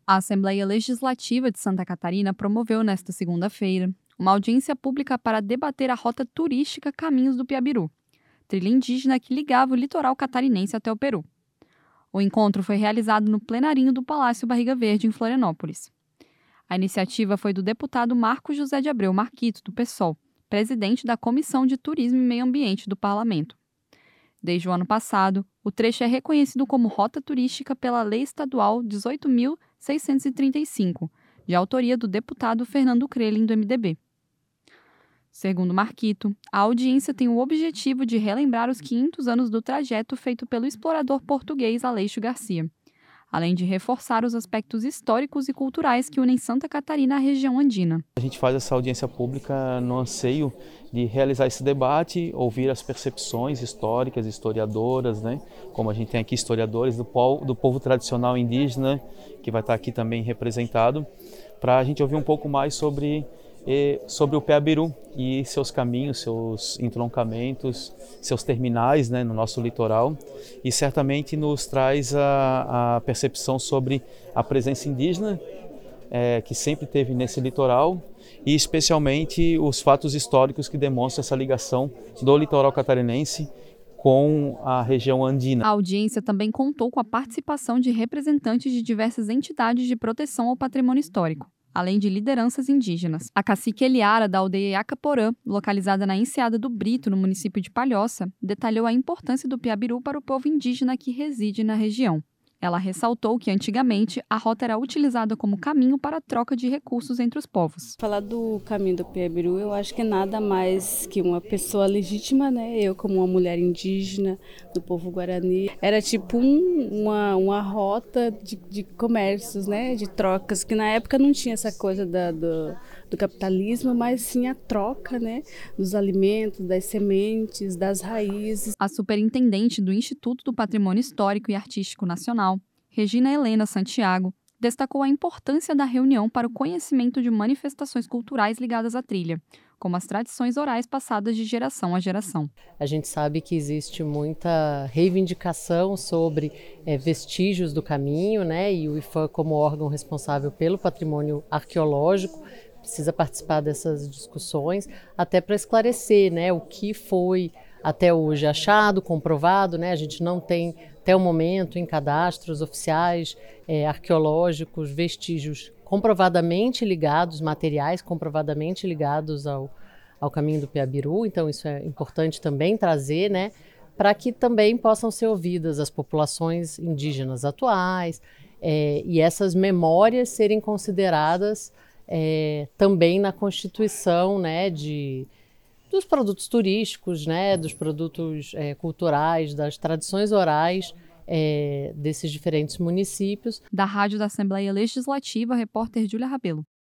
A Assembleia Legislativa de Santa Catarina promoveu nesta segunda-feira uma audiência pública para debater a rota turística Caminhos do Piabiru, trilha indígena que ligava o litoral catarinense até o Peru. O encontro foi realizado no plenarinho do Palácio Barriga Verde, em Florianópolis. A iniciativa foi do deputado Marcos José de Abreu Marquito, do PSOL, presidente da Comissão de Turismo e Meio Ambiente do Parlamento. Desde o ano passado, o trecho é reconhecido como rota turística pela Lei Estadual 18.635, de autoria do deputado Fernando Crelin, do MDB. Segundo Marquito, a audiência tem o objetivo de relembrar os 500 anos do trajeto feito pelo explorador português Aleixo Garcia, além de reforçar os aspectos históricos e culturais que unem Santa Catarina à região andina. A gente faz essa audiência pública no anseio de realizar esse debate, ouvir as percepções históricas, historiadoras, né? Como a gente tem aqui historiadores do povo tradicional indígena, que vai estar aqui também representado, para a gente ouvir um pouco mais sobre o Piabiru e seus caminhos, seus entroncamentos, seus terminais, né, no nosso litoral, e certamente nos traz a percepção sobre a presença indígena que sempre teve nesse litoral e especialmente os fatos históricos que demonstram essa ligação do litoral catarinense com a região andina. A audiência também contou com a participação de representantes de diversas entidades de proteção ao patrimônio histórico, além de lideranças indígenas. A cacique Eliara, da aldeia Iacaporã, localizada na Enseada do Brito, no município de Palhoça, detalhou a importância do Piabiru para o povo indígena que reside na região. Ela ressaltou que, antigamente, a rota era utilizada como caminho para a troca de recursos entre os povos. Falar do caminho do Piabiru, eu acho que é nada mais que uma pessoa legítima, né? Eu, como uma mulher indígena do povo Guarani, era tipo uma rota de comércios, né? De trocas, que na época não tinha essa coisa do capitalismo, mas sim a troca, né? Dos alimentos, das sementes, das raízes. A superintendente do Instituto do Patrimônio Histórico e Artístico Nacional, Regina Helena Santiago, destacou a importância da reunião para o conhecimento de manifestações culturais ligadas à trilha, como as tradições orais passadas de geração a geração. A gente sabe que existe muita reivindicação sobre vestígios do caminho, né? E o IPHAN, como órgão responsável pelo patrimônio arqueológico, precisa participar dessas discussões, até para esclarecer, né, o que foi até hoje achado, comprovado, né? A gente não tem, até o momento, em cadastros oficiais arqueológicos, vestígios comprovadamente ligados, materiais comprovadamente ligados ao caminho do Piabiru. Então isso é importante também trazer, né, para que também possam ser ouvidas as populações indígenas atuais e essas memórias serem consideradas também na constituição, né, dos produtos turísticos, né, dos produtos culturais, das tradições orais desses diferentes municípios. Da Rádio da Assembleia Legislativa, repórter Júlia Rabelo.